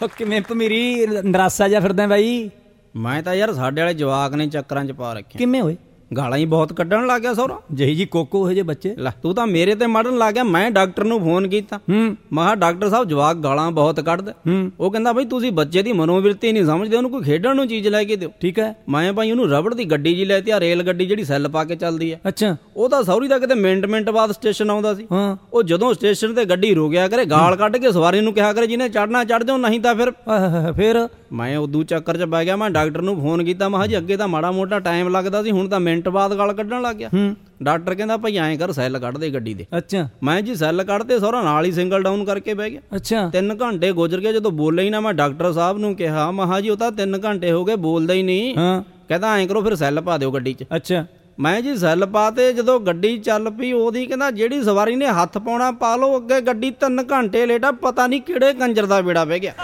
ਕਿਵੇਂ ਭਮੀਰੀ ਨਰਾਸਾ ਜਿਹਾ ਫਿਰਦਾ ਬਾਈ? ਮੈਂ ਤਾਂ ਯਾਰ ਸਾਡੇ ਵਾਲੇ ਜਵਾਕ ਨੇ ਚੱਕਰਾਂ 'ਚ ਪਾ ਰੱਖਿਆ। ਕਿਵੇਂ ਹੋਏ? ਗਾਲਾਂ ਹੀ ਬਹੁਤ ਕੱਢਣ ਲੱਗ ਗਿਆ ਸਹੁਰਾ। ਜਹੀ ਜੀ ਕੋਕੋ ਇਹ ਜੇ ਬੱਚੇ। ਲੈ ਤੂੰ ਤਾਂ ਮੇਰੇ ਤੇ ਮੜਨ ਲੱਗ ਗਿਆ। ਮੈਂ ਡਾਕਟਰ ਨੂੰ ਫੋਨ ਕੀਤਾ, ਮੈਂ ਕਿਹਾ ਡਾਕਟਰ ਸਾਹਿਬ ਜਵਾਕ ਗਾਲਾਂ ਬਹੁਤ ਕੱਢਦਾ। ਉਹ ਕਹਿੰਦਾ ਬਈ ਤੁਸੀਂ ਬੱਚੇ ਦੀ ਮਨੋਵਿਰਤੀ ਨਹੀਂ ਸਮਝਦੇ, ਉਹਨੂੰ ਕੋਈ ਖੇਡਣ ਨੂੰ ਚੀਜ਼ ਲੈ ਕੇ ਦਿਓ। ਠੀਕ ਹੈ। ਮੈਂ ਭਾਈ ਉਹਨੂੰ ਰਬੜ ਦੀ ਗੱਡੀ ਜੀ ਲੈ ਤੇ ਆ ਰੇਲ ਗੱਡੀ ਜਿਹੜੀ ਸੈੱਲ ਪਾ ਕੇ ਚੱਲਦੀ ਹੈ। ਅੱਛਾ। ਉਹ ਤਾਂ ਸੌਰੀ ਦਾ ਕਿਤੇ ਮਿੰਟ ਬਾਅਦ ਸਟੇਸ਼ਨ ਆਉਂਦਾ ਸੀ। ਉਹ ਜਦੋਂ ਸਟੇਸ਼ਨ ਤੇ ਗੱਡੀ ਰੋਕਿਆ ਕਰੇ ਗਾਲ ਕੱਢ ਕੇ ਸਵਾਰੀ ਨੂੰ ਕਿਹਾ ਕਰੇ ਜਿਹਨੇ ਚੜਨਾ ਚੜ ਜਾਓ, ਨਹੀਂ ਤਾਂ ਫਿਰ ਮੈਂ ਉਦੋਂ ਚੱਕਰ 'ਚ ਪੈ ਗਿਆ। ਮੈਂ ਡਾਕਟਰ ਨੂੰ ਫੋਨ ਕੀਤਾ, ਮੈਂ ਕਿਹਾ ਜੀ ਅੱਗੇ ਤਾਂ ਮਾੜਾ ਮੋਟਾ ਟਾਈਮ ਲੱਗਦਾ ਸੀ, ਹੁਣ ਤਾਂ ਮਿੰਟ ਬਾਅਦ ਗਾਲ ਕੱਢਣ ਲੱਗ ਗਿਆ। ਡਾਕਟਰ ਕਹਿੰਦਾ ਭਾਈ ਐਂ ਕਰ ਸੈੱਲ ਕੱਢ ਦੇ ਗੱਡੀ ਦੇ। ਅੱਛਾ। ਮੈਂ ਜੀ ਸੈੱਲ ਕੱਢਦੇ ਸਹੁਰਾ ਨਾਲ ਹੀ ਸਿੰਗਲ ਡਾਊਨ ਕਰਕੇ ਬਹਿ ਗਿਆ। ਅੱਛਾ। 3 ਘੰਟੇ ਗੁਜ਼ਰ ਗਏ, ਜਦੋਂ ਬੋਲੇ ਹੀ ਨਾ। ਮੈਂ ਡਾਕਟਰ ਸਾਹਿਬ ਨੂੰ ਕਿਹਾ, ਮੈਂ ਕਿਹਾ ਜੀ ਉਹ ਤਾਂ 3 ਘੰਟੇ ਹੋ ਗਏ ਬੋਲਦਾ ਹੀ ਨਹੀਂ। ਕਹਿੰਦਾ ਐਂ ਕਰੋ ਫਿਰ ਸੈੱਲ ਪਾ ਦਿਓ ਗੱਡੀ 'ਚ। ਅੱਛਾ। ਮੈਂ ਜੀ ਸੈੱਲ ਪਾ ਤੇ ਜਦੋਂ ਗੱਡੀ ਚੱਲ ਪਈ, ਉਹਦੀ ਕਹਿੰਦਾ ਜਿਹੜੀ ਸਵਾਰੀ ਨੇ ਹੱਥ ਪਾਉਣਾ ਪਾ ਲਓ, ਅੱਗੇ ਗੱਡੀ 3 ਘੰਟੇ ਲੇਟਾ। ਪਤਾ ਨਹੀਂ ਕਿਹੜੇ ਕੰਜਰ ਦਾ ਬੇੜਾ ਬਹਿ ਗਿਆ।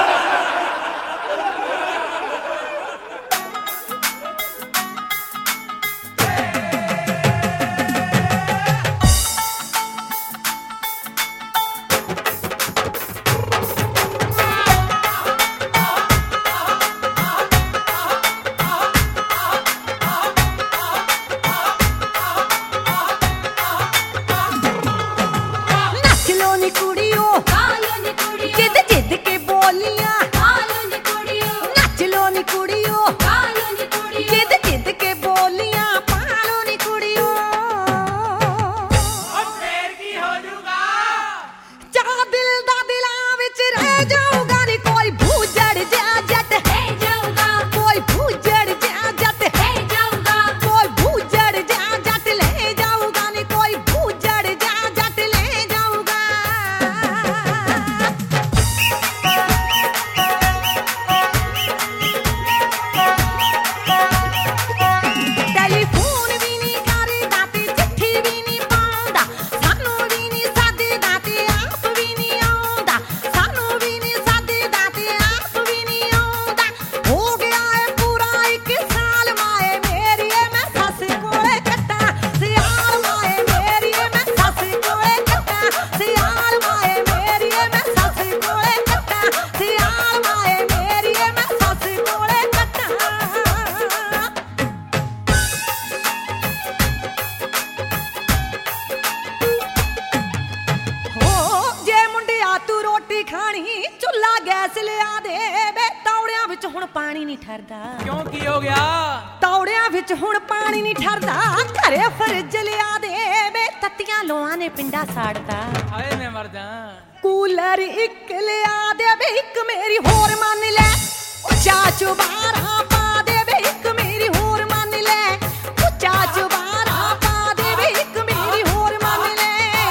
ਕਿਉਂ ਕੀ ਹੋ ਗਿਆ? ਤੌੜਿਆਂ ਵਿੱਚ ਹੁਣ ਪਾਣੀ ਨਹੀਂ ਠਰਦਾ, ਘਰੇ ਫਰਿੱਜ ਲਿਆ ਦੇ ਵੇ, ਤੱਤੀਆਂ ਲੋਆਂ ਨੇ ਪਿੰਡਾ ਸਾੜਤਾ। ਹਾਏ ਮੈਂ ਮਰ ਜਾ। ਕੂਲਰ ਇੱਕ ਲਿਆ ਦੇ ਵੇ, ਇੱਕ ਮੇਰੀ ਹੋਰ ਮੰਨ ਲੈ। ਉੱਚਾ ਚੁਬਾਰਾ ਪਾ ਦੇ ਵੇ, ਇੱਕ ਮੇਰੀ ਹੋਰ ਮੰਨ ਲੈ। ਉੱਚਾ ਚੁਬਾਰਾ ਪਾ ਦੇ ਵੇ, ਇੱਕ ਮੇਰੀ ਹੋਰ ਮੰਨ ਲੈ।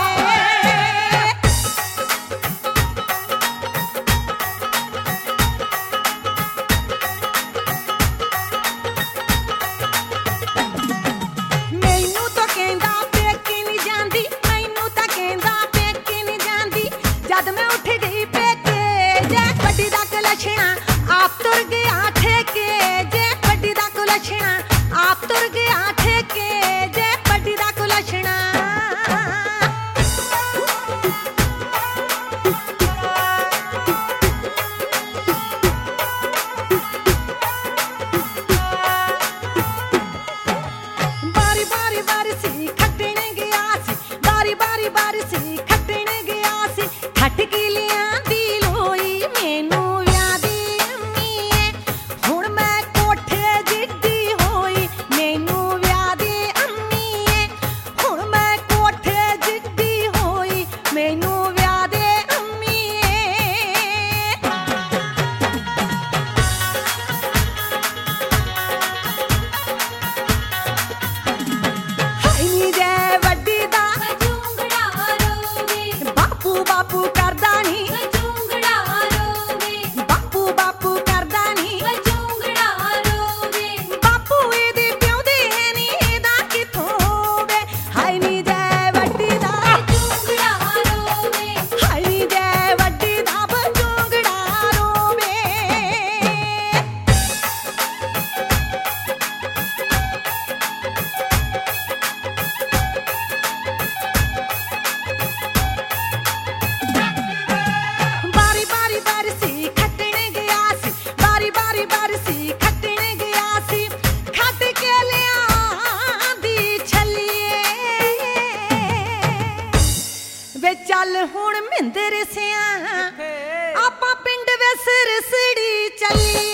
ਜਦ ਮੈਂ ਉੱਠ ਗਈ ਪੇਕੇ, ਜੇ ਗੱਡੀ ਦਾ ਕਲਛਣਾ ਆਪ ਤੁਰ ਗਿਆ ਠੇਕੇ। ਵਾਲੀ